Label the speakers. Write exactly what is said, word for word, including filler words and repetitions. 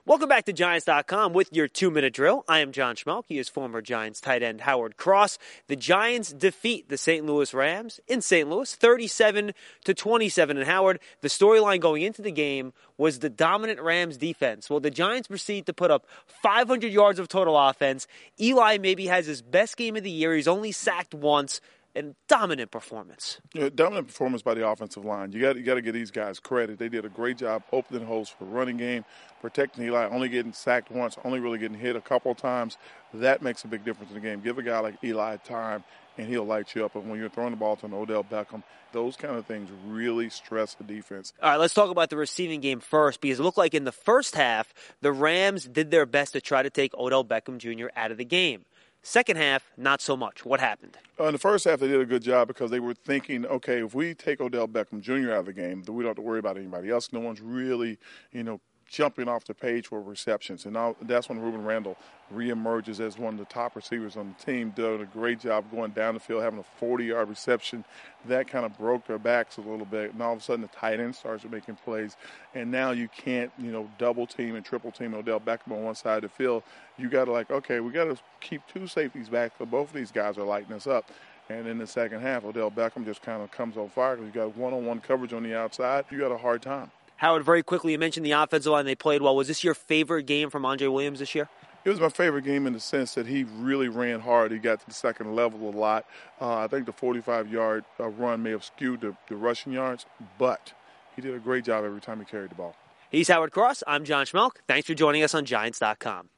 Speaker 1: Welcome back to Giants dot com with your two-minute drill. I am John Schmelk. He is former Giants tight end Howard Cross. The Giants defeat the Saint Louis Rams in Saint Louis, thirty-seven to twenty-seven. And Howard, the storyline going into the game was the dominant Rams defense. Well, the Giants proceed to put up five hundred yards of total offense. Eli maybe has his best game of the year. He's only sacked once. And dominant performance.
Speaker 2: Yeah, dominant performance by the offensive line. You got you got to give these guys credit. They did a great job opening holes for the running game, protecting Eli, only getting sacked once, only really getting hit a couple of times. That makes a big difference in the game. Give a guy like Eli time, and he'll light you up. And when you're throwing the ball to an Odell Beckham, those kind of things really stress the defense.
Speaker 1: All right, let's talk about the receiving game first, because it looked like in the first half, the Rams did their best to try to take Odell Beckham Junior out of the game. Second half, not so much. What happened?
Speaker 2: Uh, in the first half, they did a good job because they were thinking, okay, if we take Odell Beckham Junior out of the game, then we don't have to worry about anybody else. No one's really, you know, jumping off the page for receptions. And now that's when Ruben Randle reemerges as one of the top receivers on the team, doing a great job going down the field, having a forty-yard reception. That kind of broke their backs a little bit. And all of a sudden, the tight end starts making plays. And now you can't, you know, double team and triple team Odell Beckham on one side of the field. You got to like, okay, we got to keep two safeties back, but both of these guys are lighting us up. And in the second half, Odell Beckham just kind of comes on fire because you got one-on-one coverage on the outside. You got a hard time.
Speaker 1: Howard, very quickly, you mentioned the offensive line. They played well. Was this your favorite game from Andre Williams this year?
Speaker 2: It was my favorite game in the sense that he really ran hard. He got to the second level a lot. Uh, I think the forty-five-yard uh, run may have skewed the, the rushing yards, but he did a great job every time he carried the ball.
Speaker 1: He's Howard Cross. I'm John Schmelk. Thanks for joining us on Giants dot com.